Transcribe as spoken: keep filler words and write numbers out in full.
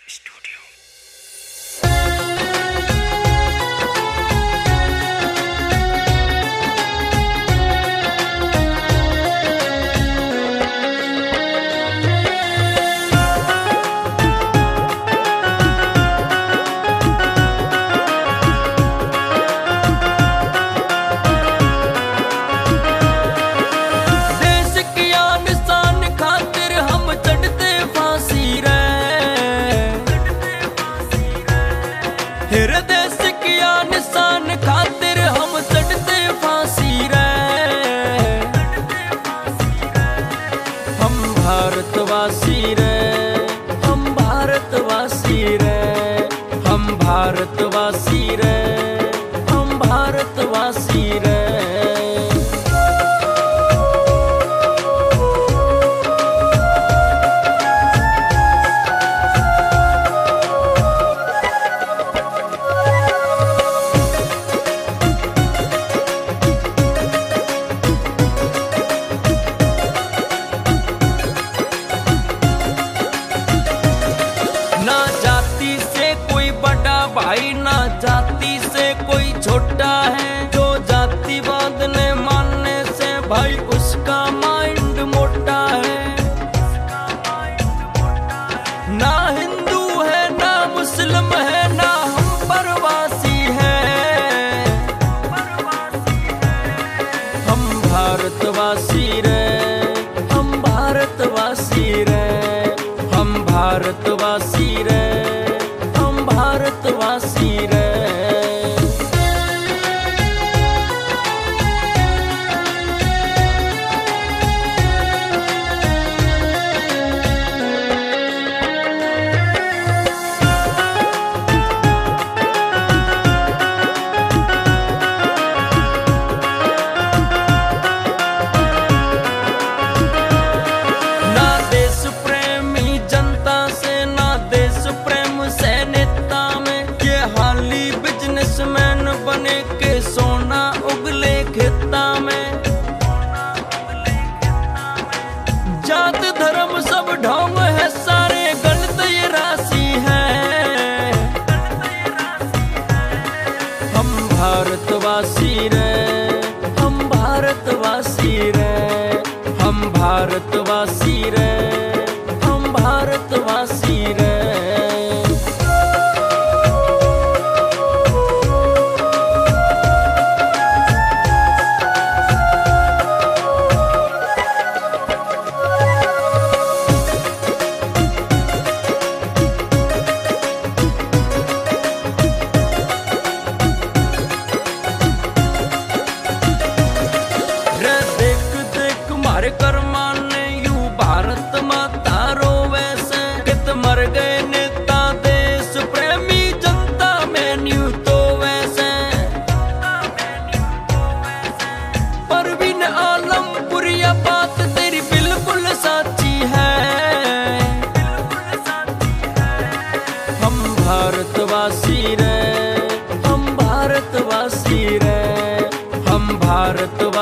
Studio. देश किया निशान खातिर हम चढ़ते फांसी रे। हम भारतवासी रे, हम भारतवासी रे, हम भारतवासी रे, हम भारतवासी रे। भाई ना जाति से कोई छोटा है, जो जातिवाद ने मानने से भाई उसका माइंड मोटा है। ना हिंदू है ना मुस्लिम है ना हम परवासी है। हम भारतवासी रे, हम भारतवासी रे, हम भारतवासी रे, भारतवासी रे। ना देश प्रेमी जनता से ना देश प्रेम से हाली बिजनेसमैन बने के सोना उगले खेता में। जात धर्म सब ढोंग है, सारे गलत ये राशि है। हम भारतवासी रे, हम भारतवासी रे, हम भारतवासी रे, हम भारतवासी रे। कर माने यू भारत माता रोवे से, कित मर गए नेता देश प्रेमी जनता में न्यू तो वैसे। परवीन आलमपुर या बात तेरी बिल्कुल साची है। हम भारतवासी रे, हम भारतवासी रे, हम भारत